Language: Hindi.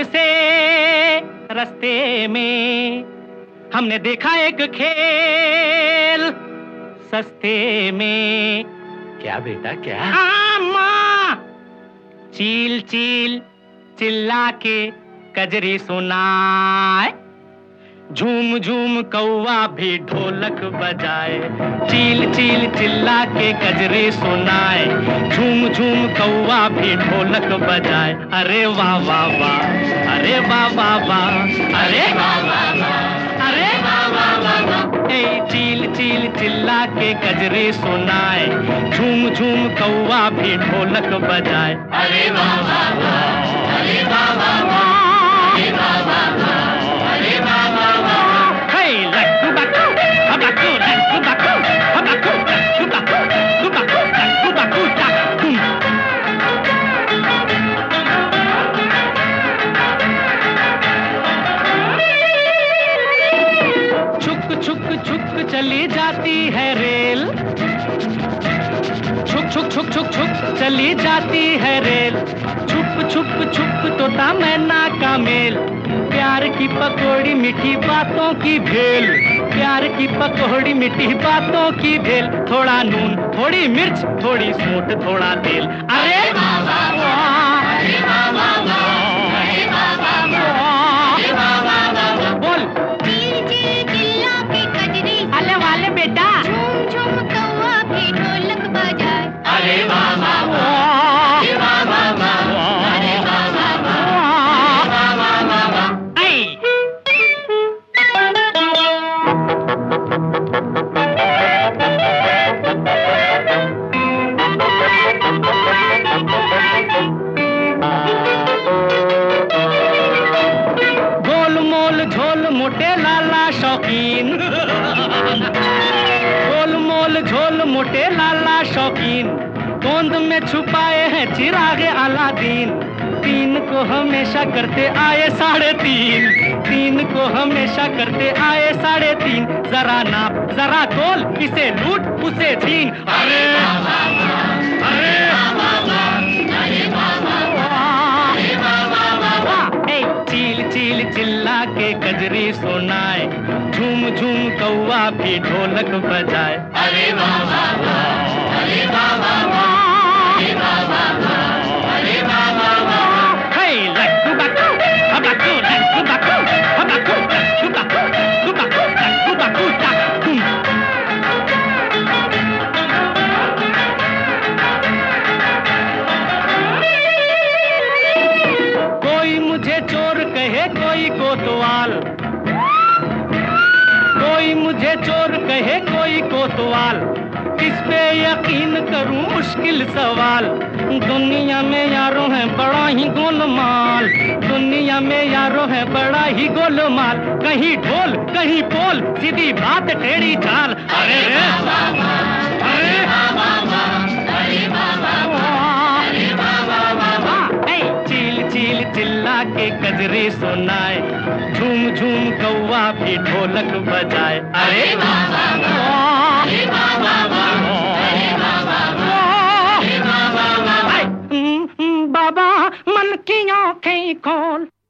स्कूल से रास्ते में हमने देखा एक खेल सस्ते में। क्या बेटा क्या? माँ चील चील चिल्ला के कजरी सुनाए, झूम झूम कौवा भी ढोलक बजाए। चील चील चिल्ला के कजरी सुनाए, झूम झूम कौवा भी ढोलक बजाए। अरे वाह वाह वाह, अरे वाह वाह वाह, अरे वाह वाह वाह, अरे वाह वाह वाह। ए चील चील चिल्ला के कजरी सुनाए, झूम झूम कौवा भी ढोलक बजाए। अरे वाह वाह वाह, अरे वाह वाह वाह, अरे वाह वाह वाह, अरे वाह वाह वाह। हे लक्कू बक्कू हबक्कू लक्कू बक्कू हबक्कू लक्कू बक्कू बक्कू लक्कू बक्कू टक्कू। छुक छुक छुक चली जाती है रेल, छुक छुक छुक छुक छुक चली जाती है रेल। छुप छुप छुप तोता मैना का मेल, प्यार की पकौड़ी मीठी बातों की भेल। प्यार की पकौड़ी मीठी बातों की भेल। थोड़ा नून थोड़ी मिर्च थोड़ी सूंठ थोड़ा तेल। अरे वाह वाह वाह, अरे वाह वाह वाह, अरे वाह वाह वाह, अरे वाह वाह वाह। बोल चील चील चिल्ला के कजरी, अले वाले बेटा, झूम झूम कौवा भी ढोलक बजाए। अरे वाह वाह वाह, अरे वाह वाह वाह, अरे वाह वाह वाह, अरे वाह वाह वाह वाह। ऐ गोल मोल झोल मोटे लाला शौकीन, गोल मोल झोल मोटे लाला शौकीन। गोंद में छुपाए हैं चिरागे अलादीन। तीन को हमेशा करते आए 3.5, तीन को हमेशा करते आए 3.5। जरा नाप जरा तोल, इसे लूट उसे छीन। अरे अरे चील चील चिल्ला के कजरी सुनाए, झूम झूम कौवा भी ढोलक बजाए। अरे वाह वाह वाह, अरे वाह वाह वाह, अरे वाह वाह वाह, अरे वाह वाह वाह। हे लक्कू बक्कू हबक्कू लक्कू बक्कू हबक्कू लक्कू बक्कू लक्कू बक्कू लक्कू बक्कू टक्कू। कोई मुझे चोर कहे कोई कोतवाल, कोई मुझे चोर कहे कोई कोतवाल। किस पे यकीन करूं मुश्किल सवाल। दुनिया में यारों है बड़ा ही गोलमाल, दुनिया में यारों है बड़ा ही गोलमाल। कहीं ढोल कहीं पोल, सीधी बात टेढ़ी चाल। अरे रे अरे चील चील चिल्ला के कजरी सुनाए, झूम झूम कौवा भी ढोलक बजाए। अरे वाह वाह वाह, अरे वाह वाह वाह, अरे वाह वाह वाह, अरे वाह वाह वाह। बाबा मन की आंखें खोल।